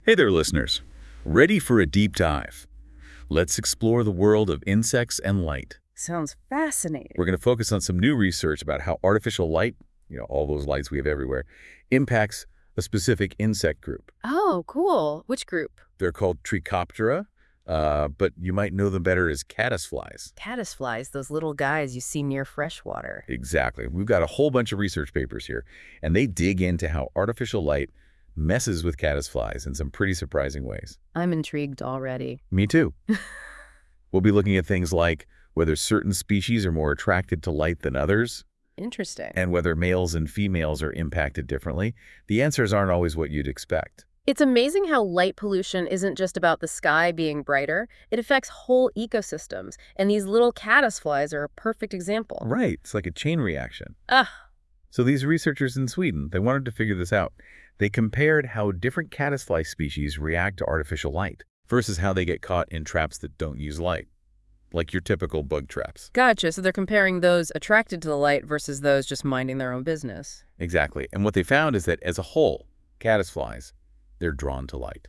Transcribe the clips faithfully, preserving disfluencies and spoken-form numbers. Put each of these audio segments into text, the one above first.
Hey there, listeners. Ready for a deep dive? Let's explore the world of insects and light. Sounds fascinating. We're going to focus on some new research about how artificial light, you know, all those lights we have everywhere, impacts a specific insect group. Oh, cool. Which group? They're called Trichoptera, uh, but you might know them better as caddisflies. Caddisflies, those little guys you see near freshwater. Exactly. We've got a whole bunch of research papers here, and they dig into how artificial light messes with caddisflies in some pretty surprising ways. I'm intrigued already. Me too. We'll be looking at things like whether certain species are more attracted to light than others, Interesting. and whether males and females are impacted differently. The answers aren't always what you'd expect. It's amazing how light pollution isn't just about the sky being brighter. It affects whole ecosystems, and these little caddisflies are a perfect example. Right. It's like a chain reaction. Ah, So these researchers in Sweden, they wanted to figure this out. They compared how different caddisfly species react to artificial light versus how they get caught in traps that don't use light, like your typical bug traps. gotcha. So they're comparing those attracted to the light versus those just minding their own business. Exactly. And what they found is that as a whole, caddisflies, they're drawn to light.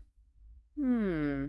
Hmm.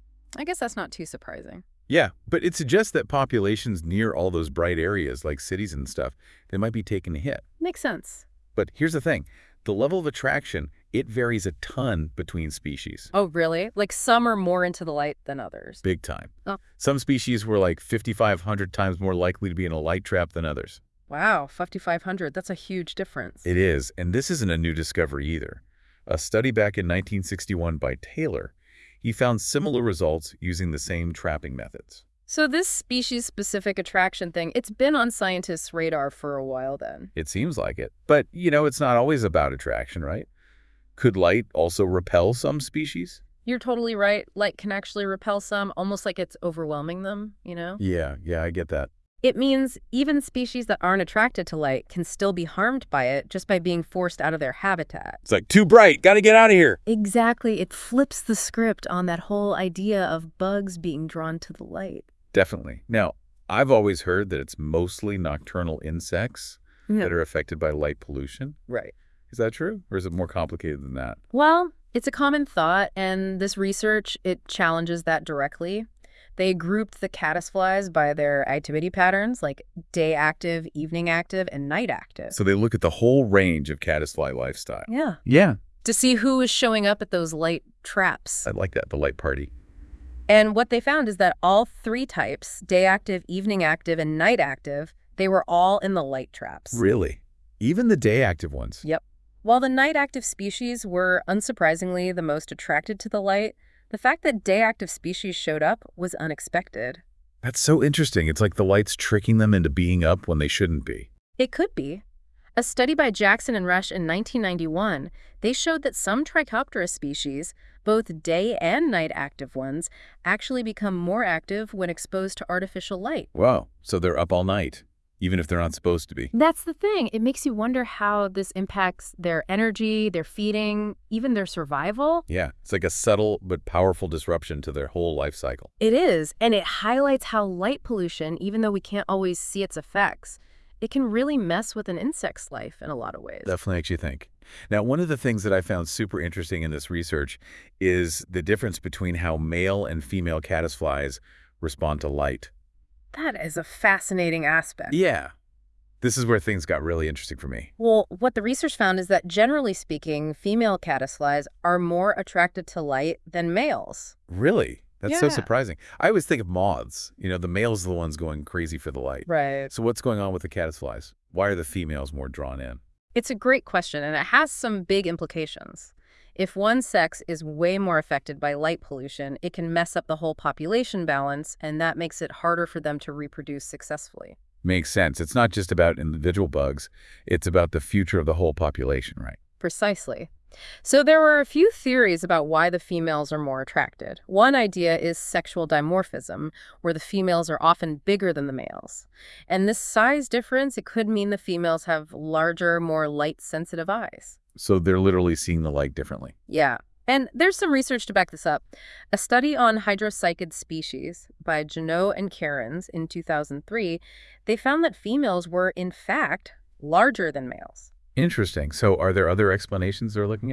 I guess that's not too surprising. Yeah, but it suggests that populations near all those bright areas, like cities and stuff, they might be taking a hit. Makes sense. But here's the thing. The level of attraction, it varies a ton between species. Oh, really? Like some are more into the light than others. Big time. Oh. Some species were like fifty-five hundred times more likely to be in a light trap than others. Wow, fifty-five hundred. That's a huge difference. It is, and this isn't a new discovery either. A study back in nineteen sixty-one by Taylor, he found similar results using the same trapping methods. So this species-specific attraction thing, it's been on scientists' radar for a while then. It seems like it. But, you know, it's not always about attraction, right? Could light also repel some species? You're totally right. Light can actually repel some, almost like it's overwhelming them, you know? Yeah, yeah, I get that. It means even species that aren't attracted to light can still be harmed by it just by being forced out of their habitat. It's like, too bright, gotta get out of here. Exactly. It flips the script on that whole idea of bugs being drawn to the light. Definitely. Now, I've always heard that it's mostly nocturnal insects that are affected by light pollution. Right. Is that true? Or is it more complicated than that? Well, it's a common thought, and this research, it challenges that directly. They grouped the caddisflies by their activity patterns, like day active, evening active, and night active. So they look at the whole range of caddisfly lifestyle. Yeah. Yeah. To see who is showing up at those light traps. I like that, the light party. And what they found is that all three types, day active, evening active, and night active, they were all in the light traps. Really? Even the day active ones? Yep. While the night active species were unsurprisingly the most attracted to the light, the fact that day active species showed up was unexpected. That's so interesting. It's like the light's tricking them into being up when they shouldn't be. It could be. A study by Jackson and Rush in nineteen ninety-one, they showed that some Trichoptera species, both day and night active ones, actually become more active when exposed to artificial light. Wow. So they're up all night, even if they're not supposed to be. That's the thing. It makes you wonder how this impacts their energy, their feeding, even their survival. Yeah, it's like a subtle but powerful disruption to their whole life cycle. It is, and it highlights how light pollution, even though we can't always see its effects, it can really mess with an insect's life in a lot of ways. Definitely makes you think. Now, one of the things that I found super interesting in this research is the difference between how male and female caddisflies respond to light. That is a fascinating aspect. Yeah. This is where things got really interesting for me. Well, what the research found is that generally speaking, female caddisflies are more attracted to light than males. Really? That's so Yeah. surprising. I always think of moths. You know, the males are the ones going crazy for the light. Right. So what's going on with the caddisflies? Why are the females more drawn in? It's a great question, and it has some big implications. If one sex is way more affected by light pollution, it can mess up the whole population balance, and that makes it harder for them to reproduce successfully. Makes sense. It's not just about individual bugs. It's about the future of the whole population, right? Precisely. So there were a few theories about why the females are more attracted. One idea is sexual dimorphism, where the females are often bigger than the males. And this size difference, it could mean the females have larger, more light-sensitive eyes. So they're literally seeing the light differently. Yeah. And there's some research to back this up. A study on hydrocycid species by Janot and Cairns in two thousand three, they found that females were, in fact, larger than males. Interesting. So are there other explanations they're looking at?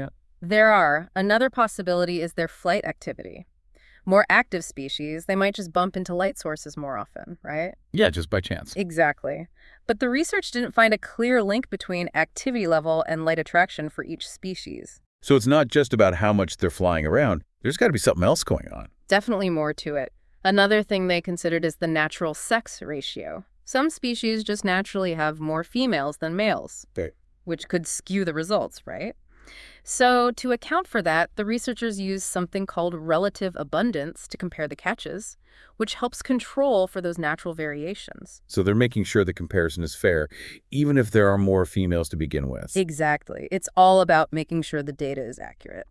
There are. Another possibility is their flight activity. More active species, they might just bump into light sources more often, right? Yeah, just by chance. Exactly. But the research didn't find a clear link between activity level and light attraction for each species. So it's not just about how much they're flying around. There's got to be something else going on. Definitely more to it. Another thing they considered is the natural sex ratio. Some species just naturally have more females than males, Okay. which could skew the results, right? So to account for that, the researchers used something called relative abundance to compare the catches, which helps control for those natural variations. So they're making sure the comparison is fair, even if there are more females to begin with. Exactly. It's all about making sure the data is accurate.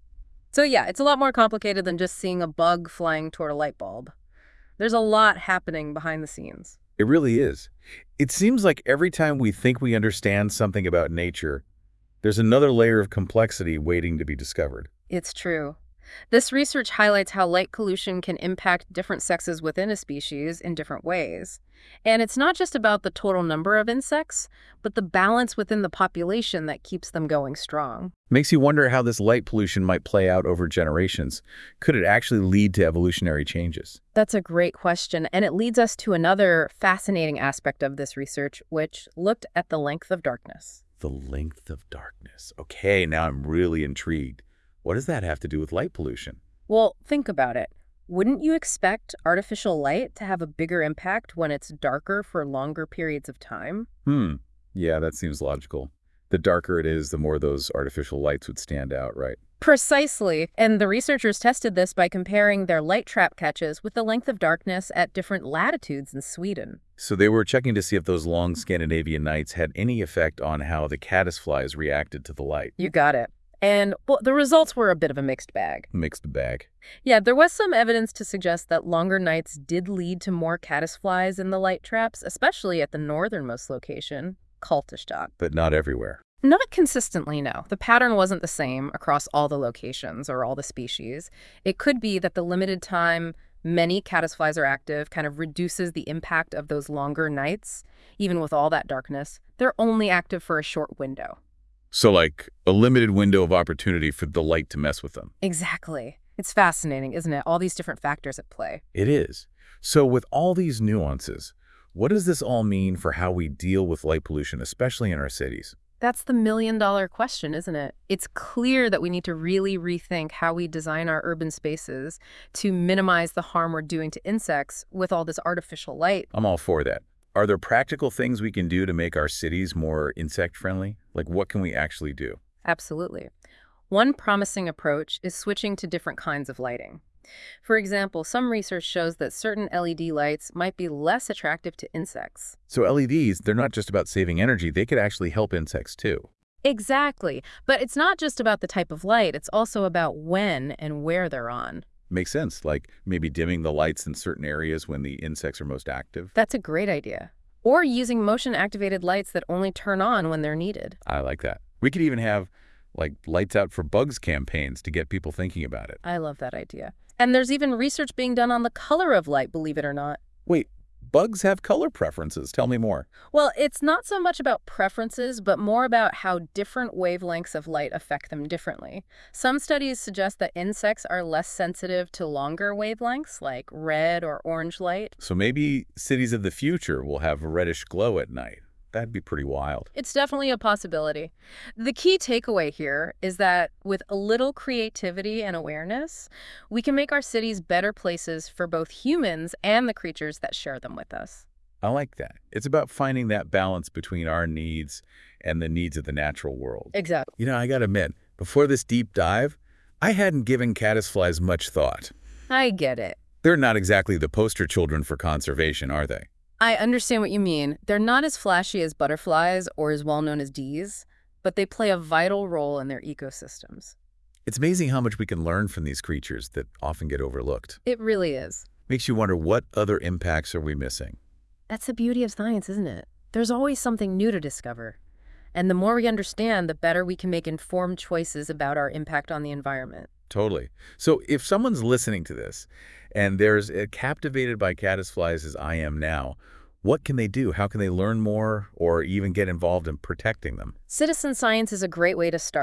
So yeah, it's a lot more complicated than just seeing a bug flying toward a light bulb. There's a lot happening behind the scenes. It really is. It seems like every time we think we understand something about nature, there's another layer of complexity waiting to be discovered. It's true. This research highlights how light pollution can impact different sexes within a species in different ways. And it's not just about the total number of insects, but the balance within the population that keeps them going strong. Makes you wonder how this light pollution might play out over generations. Could it actually lead to evolutionary changes? That's a great question, and it leads us to another fascinating aspect of this research, which looked at the length of darkness. The length of darkness. Okay, now I'm really intrigued. What does that have to do with light pollution? Well, think about it. Wouldn't you expect artificial light to have a bigger impact when it's darker for longer periods of time? Hmm. Yeah, that seems logical. The darker it is, the more those artificial lights would stand out, right? Precisely. And the researchers tested this by comparing their light trap catches with the length of darkness at different latitudes in Sweden. So they were checking to see if those long Scandinavian nights had any effect on how the caddisflies reacted to the light. You got it. And, well, the results were a bit of a mixed bag. Mixed bag. Yeah, there was some evidence to suggest that longer nights did lead to more caddisflies in the light traps, especially at the northernmost location, Kalterstad. But not everywhere. Not consistently, no. The pattern wasn't the same across all the locations or all the species. It could be that the limited time many caddisflies are active kind of reduces the impact of those longer nights. Even with all that darkness, they're only active for a short window. So like a limited window of opportunity for the light to mess with them. Exactly. It's fascinating, isn't it? All these different factors at play. It is. So with all these nuances, what does this all mean for how we deal with light pollution, especially in our cities? That's the million dollar question, isn't it? It's clear that we need to really rethink how we design our urban spaces to minimize the harm we're doing to insects with all this artificial light. I'm all for that. Are there practical things we can do to make our cities more insect-friendly? Like, what can we actually do? Absolutely. One promising approach is switching to different kinds of lighting. For example, some research shows that certain L E D lights might be less attractive to insects. So L E Ds, they're not just about saving energy, they could actually help insects too. Exactly. But it's not just about the type of light, it's also about when and where they're on. Makes sense, like maybe dimming the lights in certain areas when the insects are most active. That's a great idea. Or using motion-activated lights that only turn on when they're needed. I like that. We could even have, like, lights out for bugs campaigns to get people thinking about it. I love that idea. And there's even research being done on the color of light, believe it or not. Wait, bugs have color preferences. Tell me more. Well, it's not so much about preferences, but more about how different wavelengths of light affect them differently. Some studies suggest that insects are less sensitive to longer wavelengths, like red or orange light. So maybe cities of the future will have a reddish glow at night. That'd be pretty wild. It's definitely a possibility. The key takeaway here is that with a little creativity and awareness, we can make our cities better places for both humans and the creatures that share them with us. I like that. It's about finding that balance between our needs and the needs of the natural world. Exactly. You know, I gotta admit, before this deep dive, I hadn't given caddisflies much thought. I get it. They're not exactly the poster children for conservation, are they? I understand what you mean. They're not as flashy as butterflies or as well known as bees, but they play a vital role in their ecosystems. It's amazing how much we can learn from these creatures that often get overlooked. It really is. Makes you wonder, what other impacts are we missing? That's the beauty of science, isn't it? There's always something new to discover. And the more we understand, the better we can make informed choices about our impact on the environment. Totally. So if someone's listening to this and there's uh, captivated by caddisflies as I am now, what can they do? How can they learn more or even get involved in protecting them? Citizen science is a great way to start.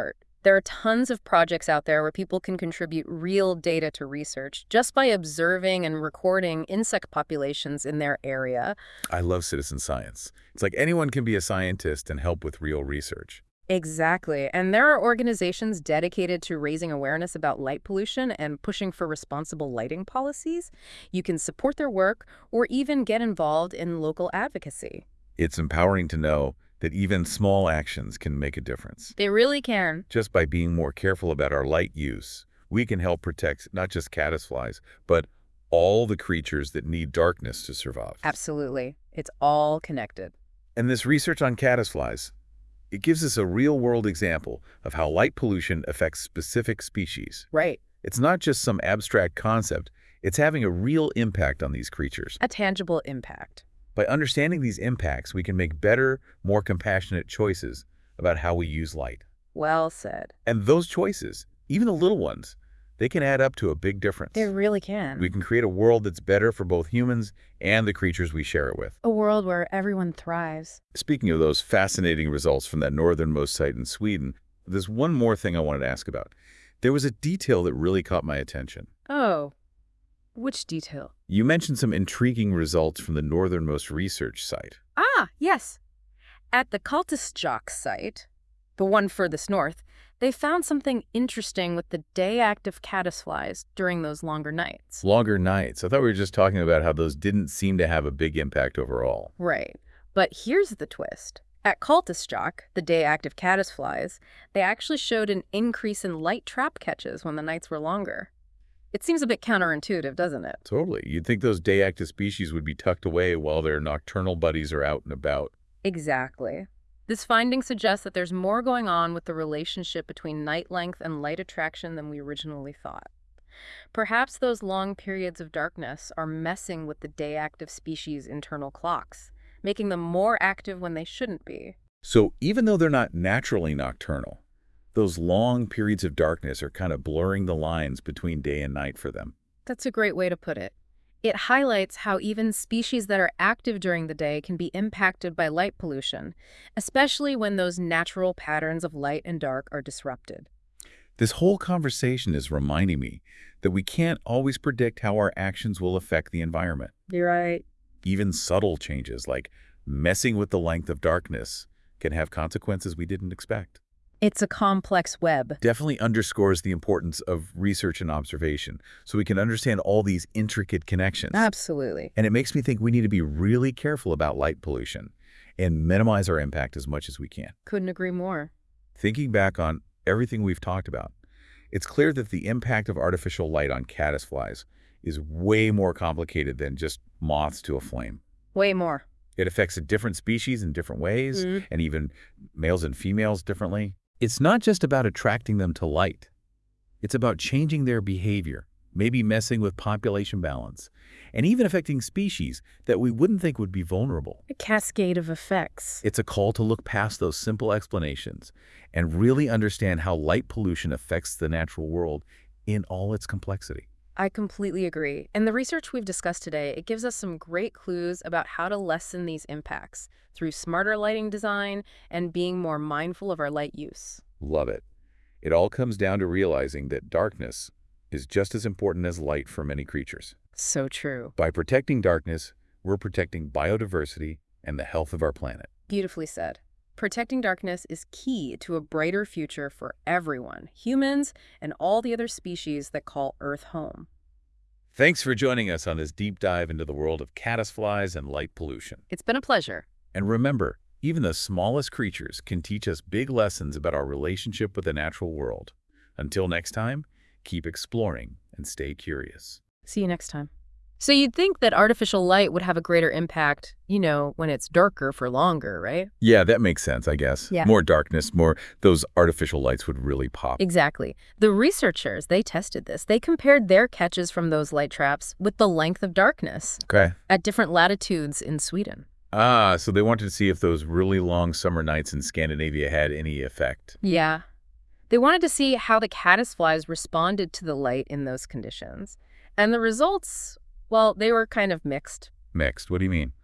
There are tons of projects out there where people can contribute real data to research just by observing and recording insect populations in their area. I love citizen science. It's like anyone can be a scientist and help with real research. Exactly. And there are organizations dedicated to raising awareness about light pollution and pushing for responsible lighting policies. You can support their work or even get involved in local advocacy. It's empowering to know that even small actions can make a difference. They really can. Just by being more careful about our light use, we can help protect not just caddisflies, but all the creatures that need darkness to survive. Absolutely. It's all connected. And this research on caddisflies, it gives us a real-world example of how light pollution affects specific species. Right. It's not just some abstract concept. It's having a real impact on these creatures. A tangible impact. By understanding these impacts, we can make better, more compassionate choices about how we use light. Well said. And those choices, even the little ones, they can add up to a big difference. They really can. We can create a world that's better for both humans and the creatures we share it with. A world where everyone thrives. Speaking of those fascinating results from that northernmost site in Sweden, there's one more thing I wanted to ask about. There was a detail that really caught my attention. Oh, which detail? You mentioned some intriguing results from the northernmost research site. Ah, yes. At the Kaltisjak site, the one furthest north, they found something interesting with the day-active caddisflies during those longer nights. Longer nights. I thought we were just talking about how those didn't seem to have a big impact overall. Right. But here's the twist. At Kaltisjak, the day-active caddisflies, they actually showed an increase in light trap catches when the nights were longer. It seems a bit counterintuitive, doesn't it? Totally. You'd think those day-active species would be tucked away while their nocturnal buddies are out and about. Exactly. This finding suggests that there's more going on with the relationship between night length and light attraction than we originally thought. Perhaps those long periods of darkness are messing with the day-active species' internal clocks, making them more active when they shouldn't be. So even though they're not naturally nocturnal, those long periods of darkness are kind of blurring the lines between day and night for them. That's a great way to put it. It highlights how even species that are active during the day can be impacted by light pollution, especially when those natural patterns of light and dark are disrupted. This whole conversation is reminding me that we can't always predict how our actions will affect the environment. You're right. Even subtle changes like messing with the length of darkness can have consequences we didn't expect. It's a complex web. Definitely underscores the importance of research and observation so we can understand all these intricate connections. Absolutely. And it makes me think we need to be really careful about light pollution and minimize our impact as much as we can. Couldn't agree more. Thinking back on everything we've talked about, it's clear that the impact of artificial light on caddisflies is way more complicated than just moths to a flame. Way more. It affects a different species in different ways, Mm. and even males and females differently. It's not just about attracting them to light. It's about changing their behavior, maybe messing with population balance, and even affecting species that we wouldn't think would be vulnerable. A cascade of effects. It's a call to look past those simple explanations and really understand how light pollution affects the natural world in all its complexity. I completely agree. And the research we've discussed today, it gives us some great clues about how to lessen these impacts through smarter lighting design and being more mindful of our light use. Love it. It all comes down to realizing that darkness is just as important as light for many creatures. So true. By protecting darkness, we're protecting biodiversity and the health of our planet. Beautifully said. Protecting darkness is key to a brighter future for everyone, humans and all the other species that call Earth home. Thanks for joining us on this deep dive into the world of caddisflies and light pollution. It's been a pleasure. And remember, even the smallest creatures can teach us big lessons about our relationship with the natural world. Until next time, keep exploring and stay curious. See you next time. So you'd think that artificial light would have a greater impact, you know, when it's darker for longer, right? Yeah, that makes sense, I guess. Yeah. More darkness, more those artificial lights would really pop. Exactly. The researchers, they tested this. They compared their catches from those light traps with the length of darkness Okay. at different latitudes in Sweden. Ah, so they wanted to see if those really long summer nights in Scandinavia had any effect. Yeah. They wanted to see how the caddisflies responded to the light in those conditions. And the results, well, they were kind of mixed. Mixed, what do you mean?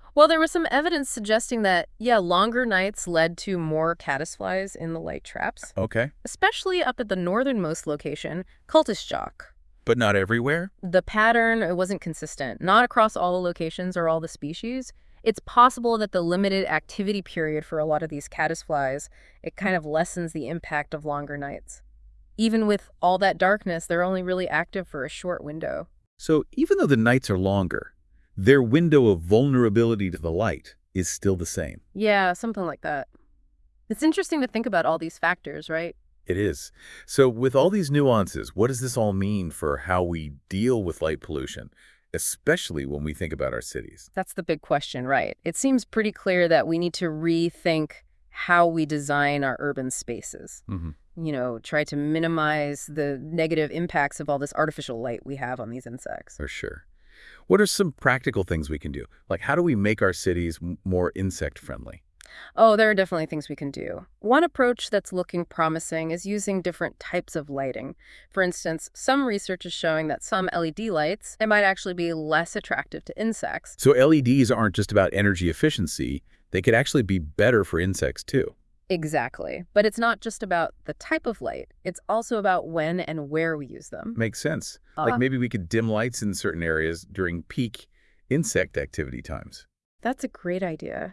Well, there was some evidence suggesting that, yeah, longer nights led to more caddisflies in the light traps, Okay. especially up at the northernmost location, Kultusjak. But not everywhere? The pattern, it wasn't consistent, not across all the locations or all the species. It's possible that the limited activity period for a lot of these caddisflies, it kind of lessens the impact of longer nights. Even with all that darkness, they're only really active for a short window. So even though the nights are longer, their window of vulnerability to the light is still the same. Yeah, something like that. It's interesting to think about all these factors, right? It is. So with all these nuances, what does this all mean for how we deal with light pollution, especially when we think about our cities? That's the big question, right? It seems pretty clear that we need to rethink how we design our urban spaces. Mm-hmm. You know, try to minimize the negative impacts of all this artificial light we have on these insects. For sure. What are some practical things we can do? Like, how do we make our cities m- more insect-friendly? Oh, there are definitely things we can do. One approach that's looking promising is using different types of lighting. For instance, some research is showing that some L E D lights, they might actually be less attractive to insects. So L E Ds aren't just about energy efficiency. They could actually be better for insects, too. Exactly. But it's not just about the type of light. It's also about when and where we use them. Makes sense. Uh, Like maybe we could dim lights in certain areas during peak insect activity times. That's a great idea.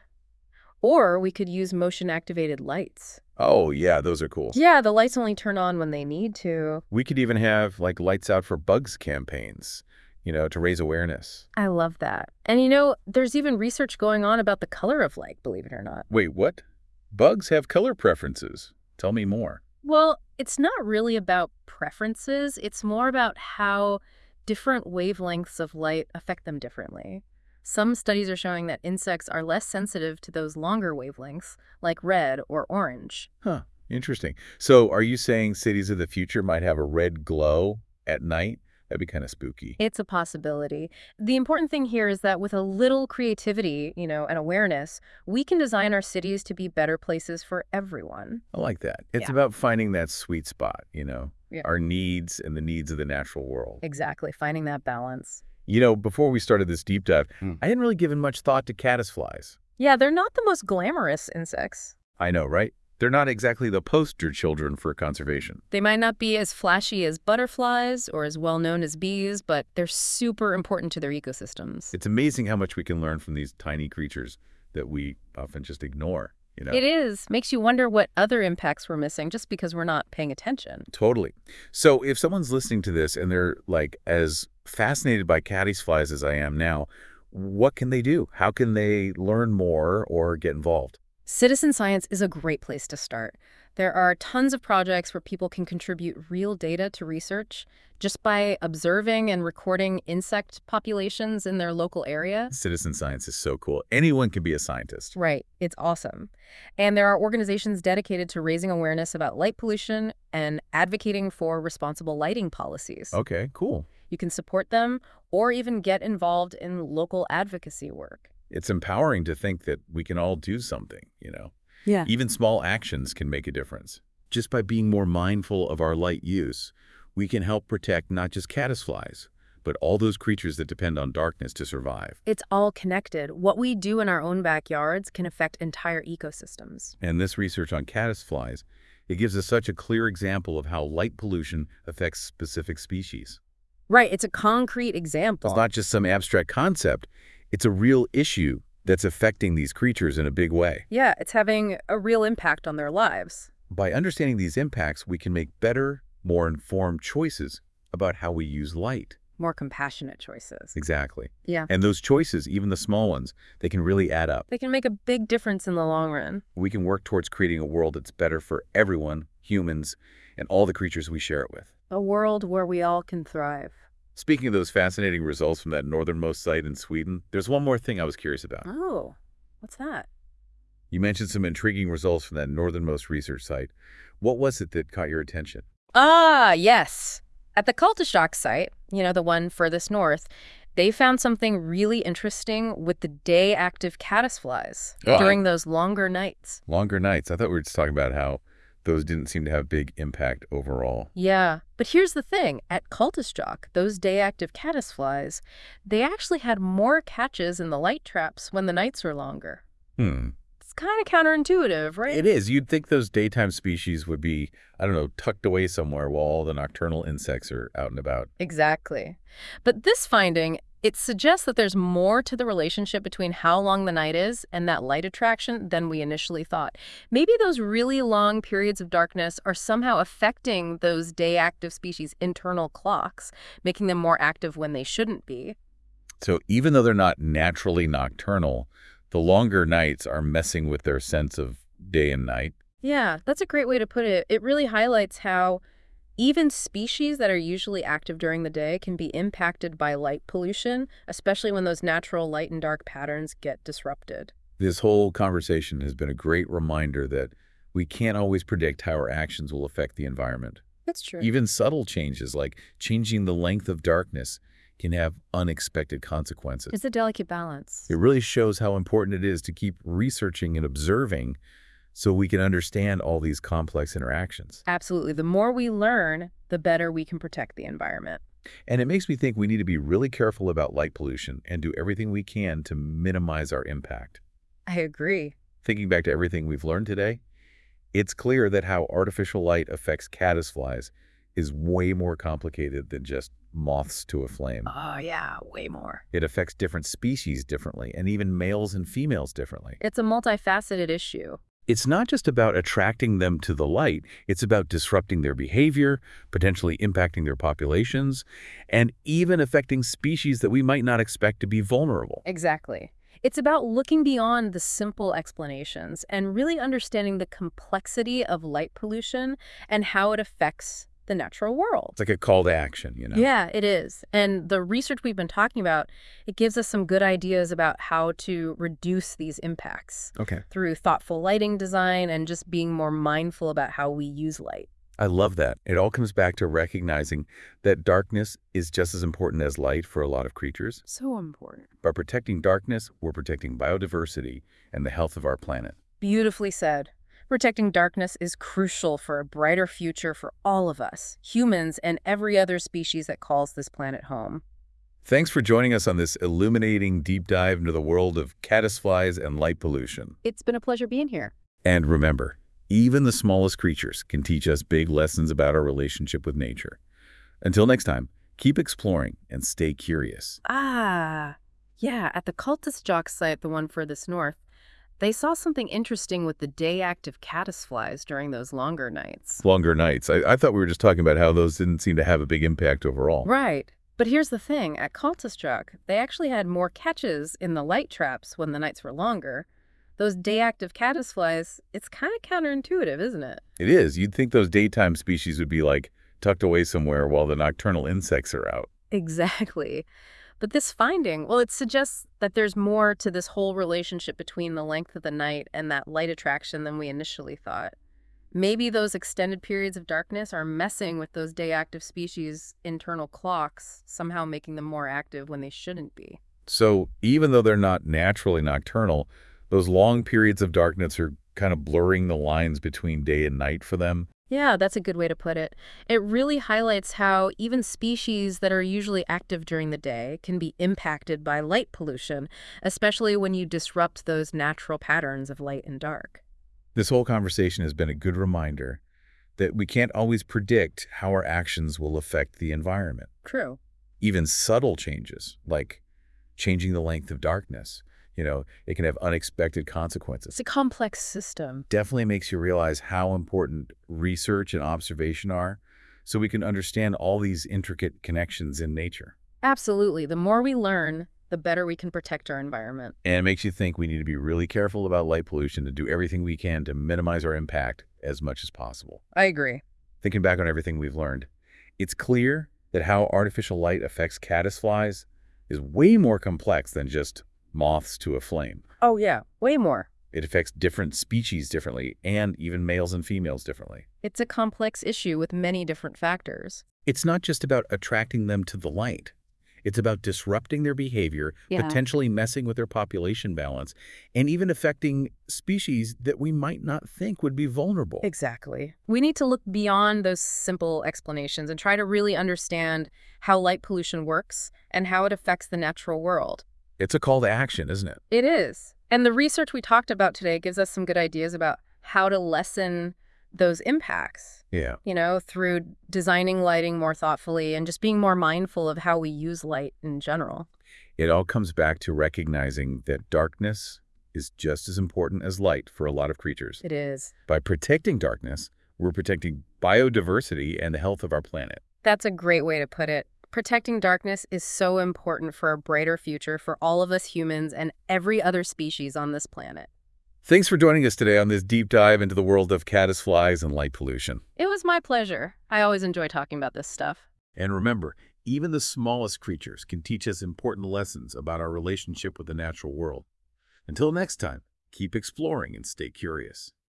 Or we could use motion-activated lights. Oh, yeah, those are cool. Yeah, the lights only turn on when they need to. We could even have like lights out for bugs campaigns, you know, to raise awareness. I love that. And you know, there's even research going on about the color of light, believe it or not. Wait, what? Bugs have color preferences. Tell me more. Well, it's not really about preferences. It's more about how different wavelengths of light affect them differently. Some studies are showing that insects are less sensitive to those longer wavelengths, like red or orange. Huh, interesting. So are you saying cities of the future might have a red glow at night? That'd be kind of spooky. It's a possibility. The important thing here is that with a little creativity, you know, and awareness, we can design our cities to be better places for everyone. I like that. It's Yeah. about finding that sweet spot, you know, Yeah. our needs and the needs of the natural world. Exactly, finding that balance. You know, before we started this deep dive, Hmm. I hadn't really given much thought to caddisflies. Yeah, they're not the most glamorous insects. I know, right? They're not exactly the poster children for conservation. They might not be as flashy as butterflies or as well known as bees, but they're super important to their ecosystems. It's amazing how much we can learn from these tiny creatures that we often just ignore, you know? It is. Makes you wonder what other impacts we're missing just because we're not paying attention. Totally. So if someone's listening to this and they're like as fascinated by caddisflies as I am now, what can they do? How can they learn more or get involved? Citizen science is a great place to start. There are tons of projects where people can contribute real data to research just by observing and recording insect populations in their local area. Citizen science is so cool. Anyone can be a scientist. Right. It's awesome. And there are organizations dedicated to raising awareness about light pollution and advocating for responsible lighting policies. Okay, cool. You can support them or even get involved in local advocacy work. It's empowering to think that we can all do something, you know? Yeah. Even small actions can make a difference. Just by being more mindful of our light use, we can help protect not just caddisflies, but all those creatures that depend on darkness to survive. It's all connected. What we do in our own backyards can affect entire ecosystems. And this research on caddisflies, it gives us such a clear example of how light pollution affects specific species. Right. It's a concrete example. It's not just some abstract concept. It's a real issue that's affecting these creatures in a big way. Yeah, it's having a real impact on their lives. By understanding these impacts, we can make better, more informed choices about how we use light. More compassionate choices. Exactly. Yeah. And those choices, even the small ones, they can really add up. They can make a big difference in the long run. We can work towards creating a world that's better for everyone, humans, and all the creatures we share it with. A world where we all can thrive. Speaking of those fascinating results from that northernmost site in Sweden, there's one more thing I was curious about. Oh, what's that? You mentioned some intriguing results from that northernmost research site. What was it that caught your attention? Ah, yes. At the Kultusjak site, you know, the one furthest north, they found something really interesting with the day-active caddisflies Oh. during those longer nights. Longer nights. I thought we were just talking about how those didn't seem to have big impact overall. Yeah, but here's the thing. At Cultistock, those day-active caddisflies, they actually had more catches in the light traps when the nights were longer. Hmm. It's kind of counterintuitive, right? It is. You'd think those daytime species would be, I don't know, tucked away somewhere while all the nocturnal insects are out and about. Exactly. But this finding, it suggests that there's more to the relationship between how long the night is and that light attraction than we initially thought. Maybe those really long periods of darkness are somehow affecting those day-active species' internal clocks, making them more active when they shouldn't be. So even though they're not naturally nocturnal, the longer nights are messing with their sense of day and night. Yeah, that's a great way to put it. It really highlights how even species that are usually active during the day can be impacted by light pollution, especially when those natural light and dark patterns get disrupted. This whole conversation has been a great reminder that we can't always predict how our actions will affect the environment. That's true. Even subtle changes like changing the length of darkness can have unexpected consequences. It's a delicate balance. It really shows how important it is to keep researching and observing so we can understand all these complex interactions. Absolutely. The more we learn, the better we can protect the environment. And it makes me think we need to be really careful about light pollution and do everything we can to minimize our impact. I agree. Thinking back to everything we've learned today, it's clear that how artificial light affects caddisflies is way more complicated than just moths to a flame. Oh, yeah, way more. It affects different species differently, and even males and females differently. It's a multifaceted issue. It's not just about attracting them to the light, it's about disrupting their behavior, potentially impacting their populations, and even affecting species that we might not expect to be vulnerable. Exactly. It's about looking beyond the simple explanations and really understanding the complexity of light pollution and how it affects the natural world. It's like a call to action, you know? Yeah, it is. And the research we've been talking about, it gives us some good ideas about how to reduce these impacts Okay. through thoughtful lighting design and just being more mindful about how we use light. I love that. It all comes back to recognizing that darkness is just as important as light for a lot of creatures. So important. By protecting darkness, we're protecting biodiversity and the health of our planet. Beautifully said. Protecting darkness is crucial for a brighter future for all of us, humans and every other species that calls this planet home. Thanks for joining us on this illuminating deep dive into the world of caddisflies and light pollution. It's been a pleasure being here. And remember, even the smallest creatures can teach us big lessons about our relationship with nature. Until next time, keep exploring and stay curious. Ah, yeah, at the Cultistock site, the one furthest north, they saw something interesting with the day-active caddisflies during those longer nights. Longer nights. I, I thought we were just talking about how those didn't seem to have a big impact overall. Right. But here's the thing. At Cultistock, they actually had more catches in the light traps when the nights were longer. Those day-active caddisflies, it's kind of counterintuitive, isn't it? It is. You'd think those daytime species would be, like, tucked away somewhere while the nocturnal insects are out. Exactly. But this finding, well, it suggests that there's more to this whole relationship between the length of the night and that light attraction than we initially thought. Maybe those extended periods of darkness are messing with those day-active species' internal clocks, somehow making them more active when they shouldn't be. So even though they're not naturally nocturnal, those long periods of darkness are kind of blurring the lines between day and night for them. Yeah, that's a good way to put it. It really highlights how even species that are usually active during the day can be impacted by light pollution, especially when you disrupt those natural patterns of light and dark. This whole conversation has been a good reminder that we can't always predict how our actions will affect the environment. True. Even subtle changes, like changing the length of darkness, you know, it can have unexpected consequences. It's a complex system. Definitely makes you realize how important research and observation are so we can understand all these intricate connections in nature. Absolutely. The more we learn, the better we can protect our environment. And it makes you think we need to be really careful about light pollution and do everything we can to minimize our impact as much as possible. I agree. Thinking back on everything we've learned, it's clear that how artificial light affects caddisflies is way more complex than just moths to a flame. Oh, yeah. Way more. It affects different species differently and even males and females differently. It's a complex issue with many different factors. It's not just about attracting them to the light. It's about disrupting their behavior, Yeah. potentially messing with their population balance, and even affecting species that we might not think would be vulnerable. Exactly. We need to look beyond those simple explanations and try to really understand how light pollution works and how it affects the natural world. It's a call to action, isn't it? It is. And the research we talked about today gives us some good ideas about how to lessen those impacts, Yeah. you know, through designing lighting more thoughtfully and just being more mindful of how we use light in general. It all comes back to recognizing that darkness is just as important as light for a lot of creatures. It is. By protecting darkness, we're protecting biodiversity and the health of our planet. That's a great way to put it. Protecting darkness is so important for a brighter future for all of us humans and every other species on this planet. Thanks for joining us today on this deep dive into the world of caddisflies and light pollution. It was my pleasure. I always enjoy talking about this stuff. And remember, even the smallest creatures can teach us important lessons about our relationship with the natural world. Until next time, keep exploring and stay curious.